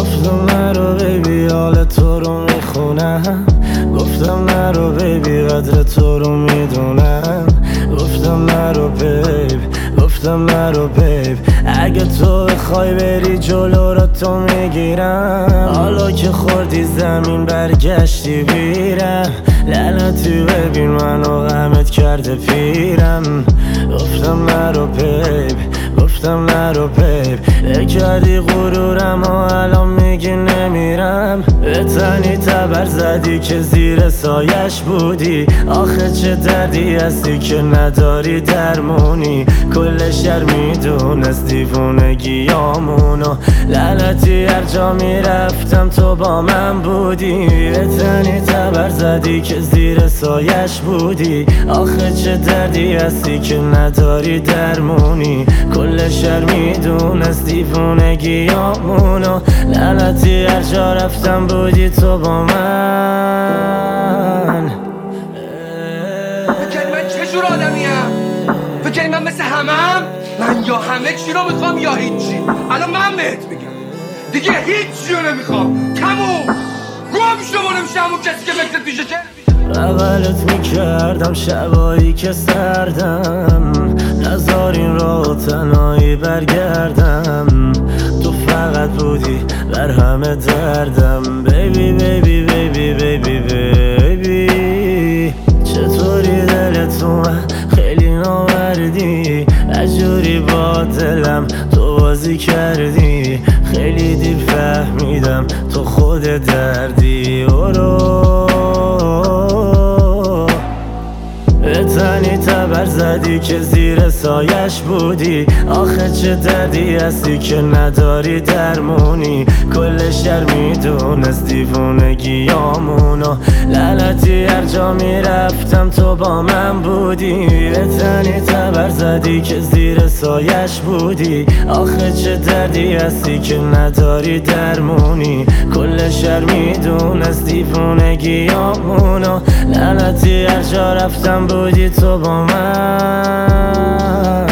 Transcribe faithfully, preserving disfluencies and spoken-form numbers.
گفتم نرو بیبی حال تو رو میخونم، گفتم نرو بیبی قدر تو رو میدونم، گفتم نرو بیب، گفتم نرو بیب، اگه تو بخوای بری جلو رو تو میگیرم. حالا که خوردی زمین برگشتی بیرم، لعنتی ببین منو غمت کرده پیرم. گفتم نرو بیب، گفتم نرو بیب، بکردی غرورم و الان میگی نمیرم. به تنی تبر زدی که زیر سایش بودی، آخه چه دردی هستی که نداری درمونی. کل شهر میدونست دیوونگیامونو، لعنتی هر جا میرفتم تو با من بودی. به تنی تبر زدی که زیر سایش بودی، آخه چه دردی هستی که نداری درمونی. کل شهر میدونست دیوونگیامونو، لعنتی هر جا رفتم بودی تو با من. فکر من چه جور آدمیم؟ فکر من مثل همم؟ من یا همه چی رو میخوام یا هیچی. الان من بهت میگم دیگه هیچی رو نمیخوام، تموم. گم شو و نمیشه همون کسی که فکرت پیشه چه بغلت میکردم شبایی که سردم، نذار این رو تنهایی برگردم. تو فقط بودی بر همه دردم، بیبی بیبی بیبی بیبی بیبی. چطوری دلت اومد خیلی نامردی، اجوری با دلم تو بازی کردی. خیلی دیر فهمیدم تو خود دردی. برو به تنی تبر زدی که زیر سایش بودی، آخه چه دردی هستی که نداری درمونی. کل شهر میدونست دیوونگیامونو، لعنتی هر جا میرفتم تو با من بودی. به تنی تبر زدی که زیر سایش بودی، آخه چه دردی هستی که نداری درمونی. کل شهر میدونست دیوونگیامونو، لعنتی هر جا رفتم بودی تو با من.